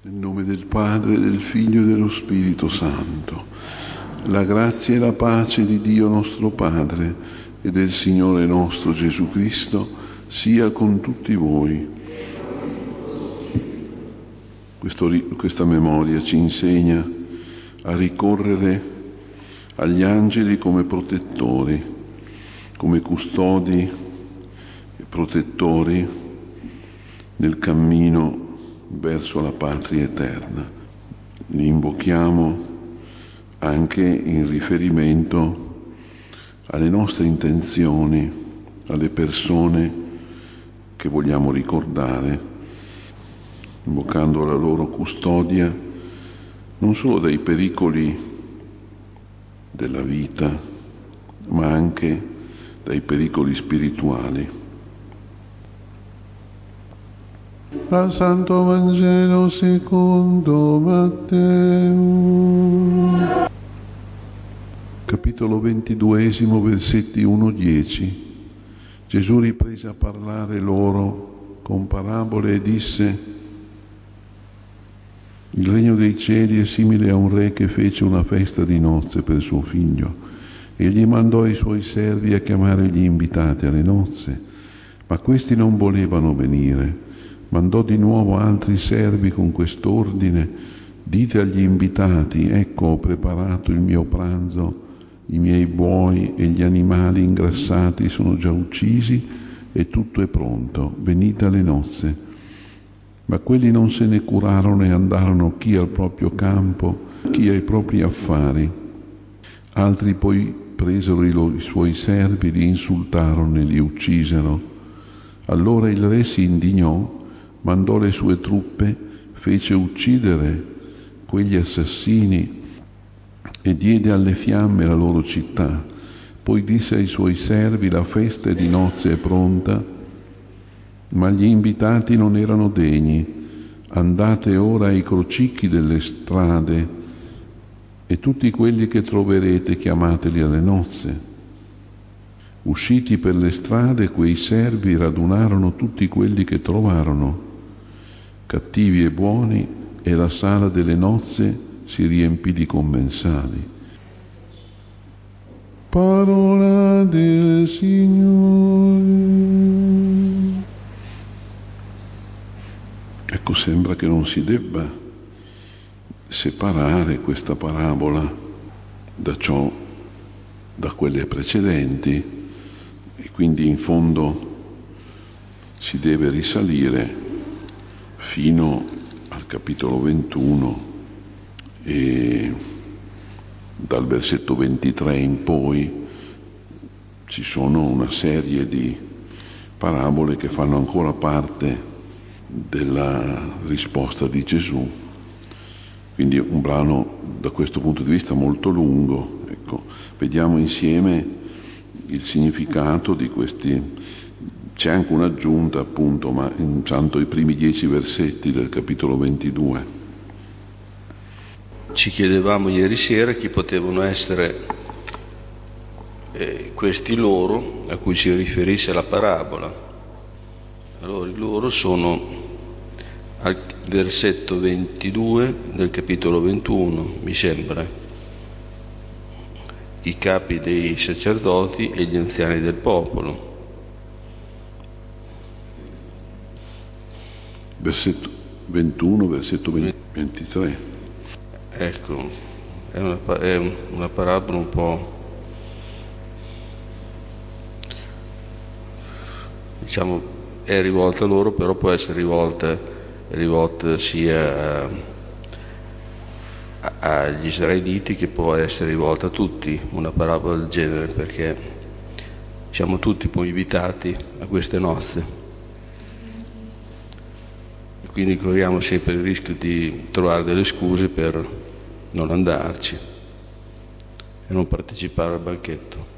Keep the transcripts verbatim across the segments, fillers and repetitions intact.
Nel nome del Padre, del Figlio e dello Spirito Santo. La grazia e la pace di Dio nostro Padre e del Signore nostro Gesù Cristo sia con tutti voi. Questo, questa memoria ci insegna a ricorrere agli angeli come protettori, come custodi e protettori nel cammino verso la patria eterna. Li invochiamo anche in riferimento alle nostre intenzioni, alle persone che vogliamo ricordare, invocando la loro custodia non solo dai pericoli della vita, ma anche dai pericoli spirituali. Dal Santo Vangelo secondo Matteo, capitolo ventiduesimo, versetti uno dieci. Gesù riprese a parlare loro con parabole e disse: il regno dei cieli è simile a un re che fece una festa di nozze per suo figlio. Egli mandò i suoi servi a chiamare gli invitati alle nozze, ma questi non volevano venire. Mandò di nuovo altri servi con quest'ordine: dite agli invitati, ecco, ho preparato il mio pranzo, i miei buoi e gli animali ingrassati sono già uccisi e tutto è pronto, venite alle nozze. Ma quelli non se ne curarono e andarono chi al proprio campo, chi ai propri affari. Altri poi presero i, loro, i suoi servi, li insultarono e li uccisero. Allora il re si indignò, mandò le sue truppe, fece uccidere quegli assassini e diede alle fiamme la loro città. Poi disse ai suoi servi: la festa di nozze è pronta, ma gli invitati non erano degni. Andate ora ai crocicchi delle strade e tutti quelli che troverete chiamateli alle nozze. Usciti per le strade, quei servi radunarono tutti quelli che trovarono, cattivi e buoni, e la sala delle nozze si riempì di commensali. Parola del Signore. Ecco, sembra che non si debba separare questa parabola da ciò, da quelle precedenti, e quindi in fondo si deve risalire fino al capitolo ventuno e dal versetto ventitré in poi ci sono una serie di parabole che fanno ancora parte della risposta di Gesù. Quindi un brano da questo punto di vista molto lungo. Ecco, vediamo insieme il significato di questi. C'è anche un'aggiunta, appunto, ma intanto i primi dieci versetti del capitolo ventidue. Ci chiedevamo ieri sera chi potevano essere eh, questi loro a cui si riferisce la parabola. Allora, i loro sono al versetto ventidue del capitolo ventuno, mi sembra, i capi dei sacerdoti e gli anziani del popolo. Versetto ventuno, versetto ventitré. Ecco, è una, è una parabola un po', diciamo, è rivolta a loro, però può essere rivolta, rivolta sia a, a, agli israeliti, che può essere rivolta a tutti, una parabola del genere, perché siamo tutti poi invitati a queste nozze. Quindi corriamo sempre il rischio di trovare delle scuse per non andarci e non partecipare al banchetto.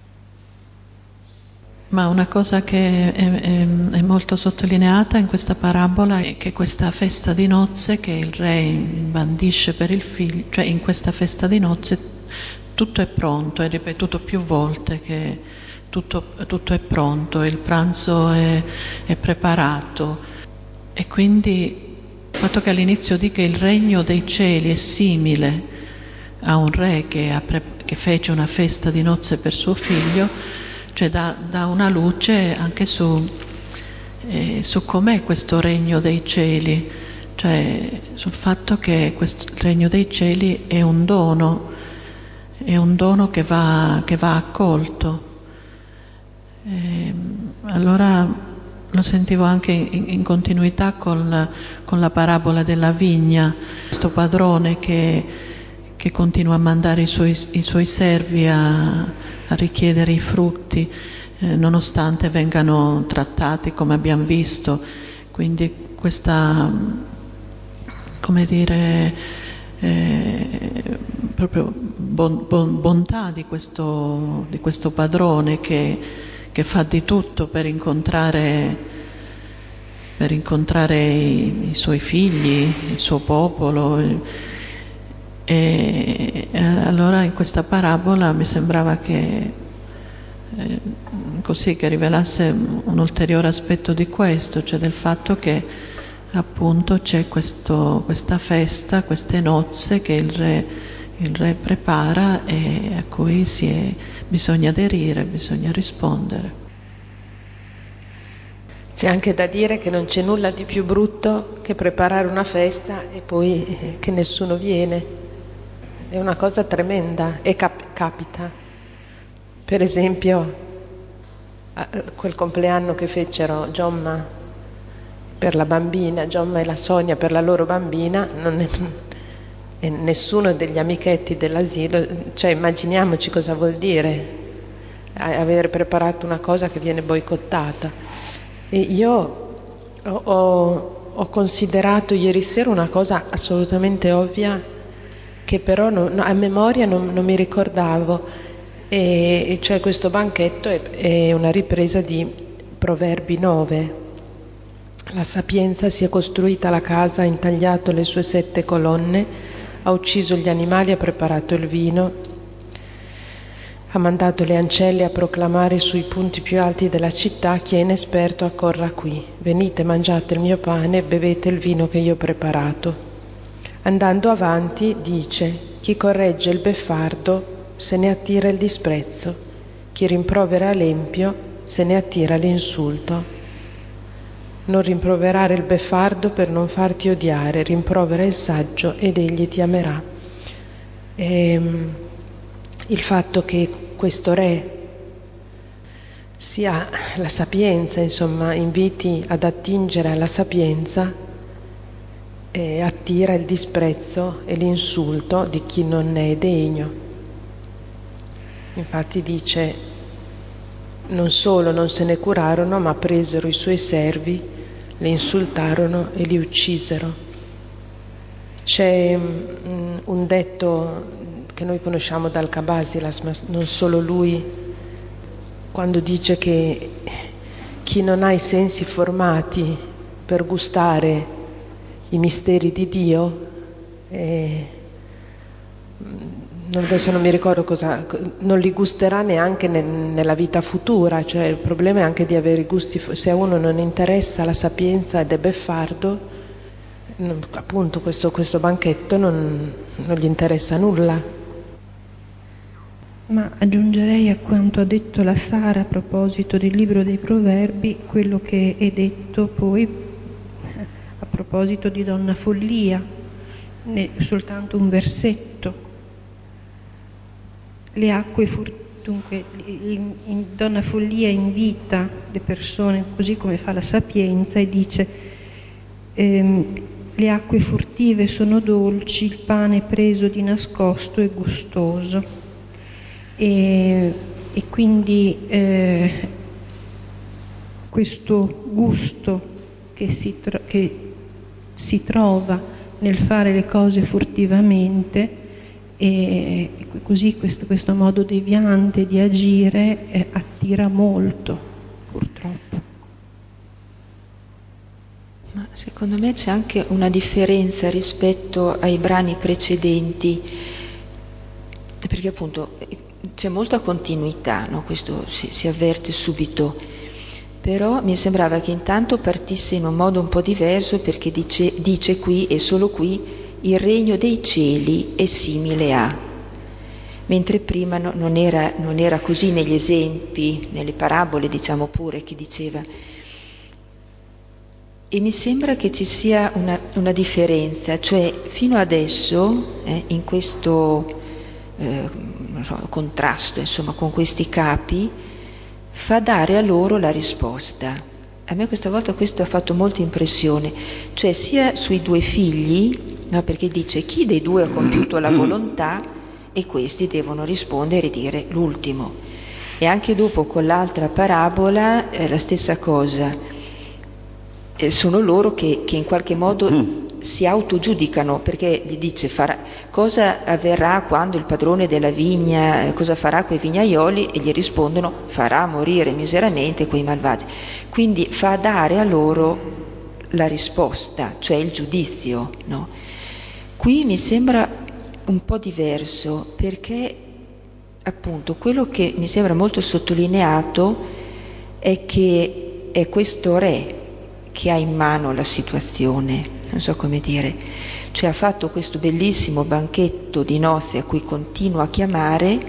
Ma una cosa che è, è, è molto sottolineata in questa parabola è che questa festa di nozze che il re bandisce per il figlio, cioè in questa festa di nozze tutto è pronto, è ripetuto più volte che tutto, tutto è pronto, il pranzo è, è preparato. E quindi Il fatto che all'inizio dica il regno dei cieli è simile a un re che, ha pre- che fece una festa di nozze per suo figlio, cioè dà, dà una luce anche su, eh, su com'è questo regno dei cieli, cioè sul fatto che questo il regno dei cieli è un dono, è un dono che va, che va accolto. E allora lo sentivo anche in, in continuità con, con la parabola della vigna, questo padrone che, che continua a mandare i suoi, i suoi servi a, a richiedere i frutti, eh, nonostante vengano trattati come abbiamo visto. Quindi questa, come dire, eh, proprio bon, bon, bontà di questo, di questo padrone che che fa di tutto per incontrare, per incontrare i, i suoi figli, il suo popolo. E, e allora in questa parabola mi sembrava che, eh, così, che rivelasse un ulteriore aspetto di questo, cioè del fatto che appunto c'è questo, questa festa, queste nozze che il re, il re prepara e a cui si è, bisogna aderire, bisogna rispondere. C'è anche da dire che non c'è nulla di più brutto che preparare una festa e poi che nessuno viene. È una cosa tremenda e cap- capita. Per esempio, quel compleanno che fecero Giomma per la bambina, Giomma e la Sonia per la loro bambina, non è, e nessuno degli amichetti dell'asilo, cioè immaginiamoci cosa vuol dire aver preparato una cosa che viene boicottata. E io ho, ho, ho considerato ieri sera una cosa assolutamente ovvia che però non, a memoria non, non mi ricordavo, e, e cioè questo banchetto è, è una ripresa di Proverbi nove. La sapienza si è costruita la casa, ha intagliato le sue sette colonne, ha ucciso gli animali, ha preparato il vino, ha mandato le ancelle a proclamare sui punti più alti della città: chi è inesperto accorra qui, venite, mangiate il mio pane, bevete il vino che io ho preparato. Andando avanti dice: chi corregge il beffardo se ne attira il disprezzo, chi rimprovera l'empio se ne attira l'insulto. Non rimproverare il beffardo per non farti odiare, rimprovera il saggio ed egli ti amerà. E, il fatto che questo re sia la sapienza, insomma, inviti ad attingere alla sapienza, e attira il disprezzo e l'insulto di chi non ne è degno. Infatti dice: non solo non se ne curarono, ma presero i suoi servi, le insultarono e li uccisero. C'è um, un detto che noi conosciamo dal Kabasilas, ma non solo lui, quando dice che chi non ha i sensi formati per gustare i misteri di Dio, eh, adesso non mi ricordo cosa, non li gusterà neanche nel, nella vita futura. Cioè il problema è anche di avere i gusti. Se a uno non interessa la sapienza ed è beffardo, non, appunto questo, questo banchetto non, non gli interessa nulla. Ma aggiungerei a quanto ha detto la Sara a proposito del libro dei Proverbi quello che è detto poi a proposito di Donna Follia, ne, soltanto un versetto. Le acque furtive, dunque in, in Donna Follia invita le persone, così come fa la Sapienza, e dice ehm, le acque furtive sono dolci, il pane preso di nascosto è gustoso. E, e quindi eh, questo gusto che si, tro- che si trova nel fare le cose furtivamente, e così questo, questo modo deviante di agire eh, attira molto, purtroppo. Ma secondo me c'è anche una differenza rispetto ai brani precedenti, perché appunto c'è molta continuità, no? Questo si, si avverte subito, però mi sembrava che intanto partisse in un modo un po' diverso, perché dice, dice qui e solo qui: il regno dei cieli è simile a, mentre prima no, non, era, non era così negli esempi, nelle parabole diciamo pure, che diceva. E mi sembra che ci sia una, una differenza, cioè fino adesso eh, in questo eh, non so, contrasto insomma con questi capi, fa dare a loro la risposta. A me questa volta questo ha fatto molta impressione, cioè sia sui due figli, no, perché dice: chi dei due ha compiuto la volontà, e questi devono rispondere e dire l'ultimo. E anche dopo con l'altra parabola eh, la stessa cosa. Eh, sono loro che, che in qualche modo mm. si autogiudicano, perché gli dice: farà, cosa avverrà quando il padrone della vigna, eh, cosa farà quei vignaioli? E gli rispondono: farà morire miseramente quei malvagi. Quindi fa dare a loro la risposta, cioè il giudizio, no? Qui mi sembra un po' diverso, perché appunto quello che mi sembra molto sottolineato è che è questo re che ha in mano la situazione, non so come dire, cioè ha fatto questo bellissimo banchetto di nozze a cui continua a chiamare,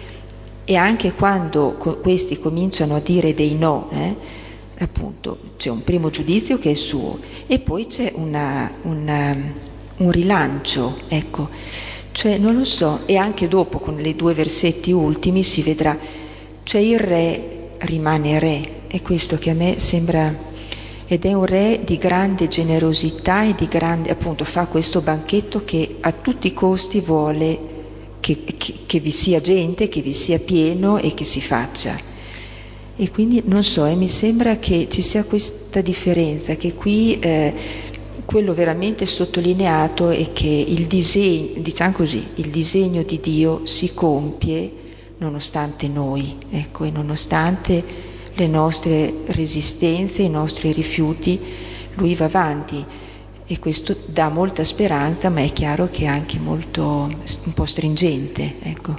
e anche quando co- questi cominciano a dire dei no, eh, appunto c'è un primo giudizio che è suo, e poi c'è una, una, un rilancio, ecco, cioè non lo so, e anche dopo con i due versetti ultimi si vedrà, cioè il re rimane re, è questo che a me sembra. Ed è un re di grande generosità e di grande, appunto, fa questo banchetto che a tutti i costi vuole che, che, che vi sia gente, che vi sia pieno e che si faccia. E quindi non so, eh, mi sembra che ci sia questa differenza, che qui eh, quello veramente sottolineato è che il disegno, diciamo così, il disegno di Dio si compie nonostante noi, ecco, e nonostante le nostre resistenze, i nostri rifiuti, lui va avanti, e questo dà molta speranza, ma è chiaro che è anche molto un po' stringente, ecco.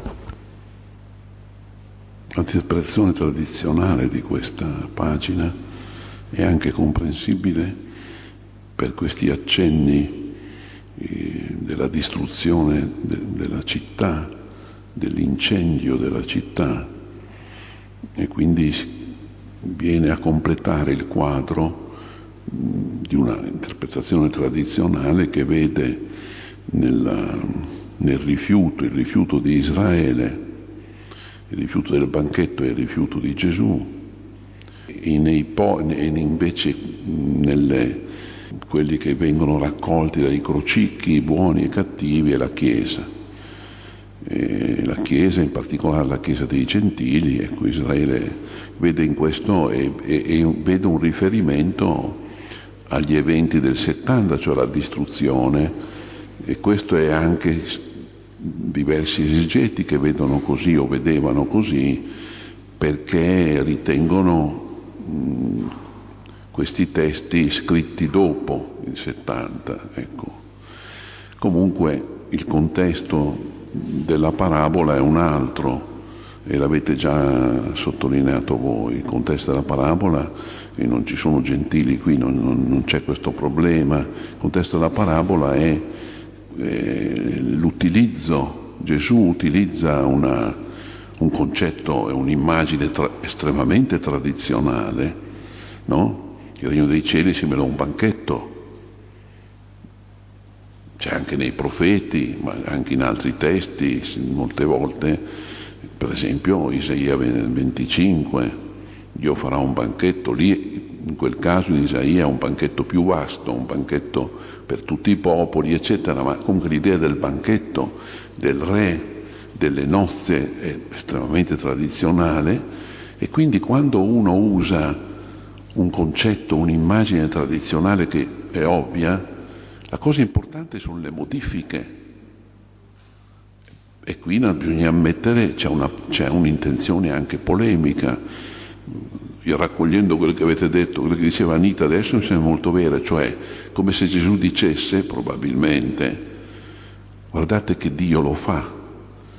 L'interpretazione tradizionale di questa pagina è anche comprensibile per questi accenni eh, della distruzione de- della città, dell'incendio della città, e quindi viene a completare il quadro mh, di una interpretazione tradizionale che vede nella, nel rifiuto, il rifiuto di Israele, il rifiuto del banchetto e il rifiuto di Gesù, e, nei po- e invece nelle, quelli che vengono raccolti dai crocicchi, buoni e cattivi, è la Chiesa. E la Chiesa, in particolare la Chiesa dei Gentili, ecco, Israele vede in questo e, e, e vede un riferimento agli eventi del settanta, cioè alla distruzione, e questo è anche diversi esegeti che vedono così o vedevano così, perché ritengono mh, questi testi scritti dopo il settanta, ecco. Comunque il contesto della parabola è un altro, e l'avete già sottolineato voi. Il contesto della parabola, e non ci sono gentili qui, non, non, non c'è questo problema. Il contesto della parabola è eh, l'utilizzo, Gesù utilizza una, un concetto e un'immagine tra, estremamente tradizionale, no? Il regno dei cieli sembra un banchetto. C'è anche nei profeti, ma anche in altri testi, molte volte, per esempio Isaia venticinque, Dio farà un banchetto, lì in quel caso in Isaia è un banchetto più vasto, un banchetto per tutti i popoli, eccetera, ma comunque l'idea del banchetto, del re, delle nozze è estremamente tradizionale, e quindi quando uno usa un concetto, un'immagine tradizionale che è ovvia, la cosa importante sono le modifiche, e qui bisogna ammettere c'è, una, c'è un'intenzione anche polemica. Io, raccogliendo quello che avete detto, quello che diceva Anita adesso, mi sembra molto vero, cioè come se Gesù dicesse probabilmente: guardate che Dio lo fa,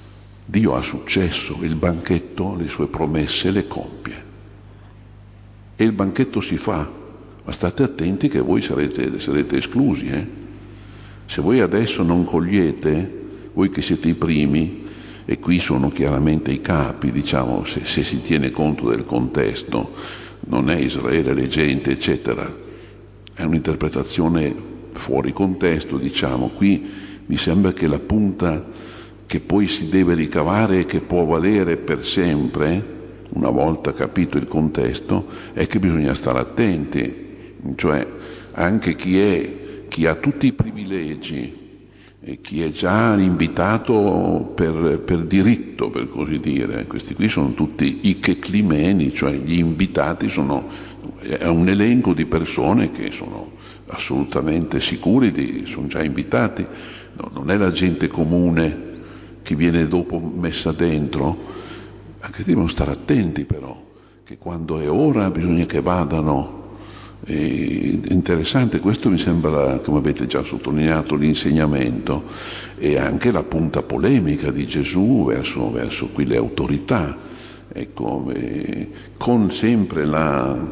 Dio ha successo, il banchetto, le sue promesse le compie. e il banchetto si fa, ma state attenti che voi sarete, sarete esclusi. Eh? Se voi adesso non cogliete, voi che siete i primi, e qui sono chiaramente i capi, diciamo, se, se si tiene conto del contesto, non è Israele, le gente, eccetera, è un'interpretazione fuori contesto, diciamo. Qui mi sembra che la punta che poi si deve ricavare e che può valere per sempre, una volta capito il contesto, è che bisogna stare attenti, cioè anche chi è, chi ha tutti i privilegi e chi è già invitato per, per diritto, per così dire, questi qui sono tutti i checlimeni, cioè gli invitati sono, è un elenco di persone che sono assolutamente sicuri, di, sono già invitati, no, non è la gente comune che viene dopo messa dentro, anche devono stare attenti però, che quando è ora bisogna che vadano. È interessante, questo mi sembra, come avete già sottolineato, l'insegnamento e anche la punta polemica di Gesù verso, verso qui le autorità, ecco, eh, con sempre la,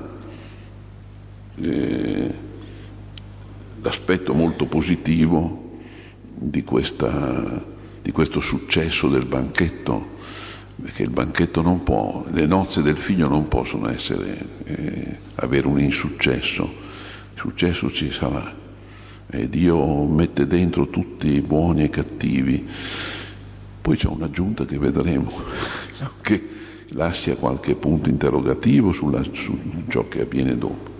eh, l'aspetto molto positivo di, questa, di questo successo del banchetto, perché il banchetto non può, le nozze del figlio non possono essere, eh, avere un insuccesso, il successo ci sarà e Dio mette dentro tutti buoni e cattivi. Poi c'è un'aggiunta che vedremo che lascia qualche punto interrogativo sulla, su ciò che avviene dopo.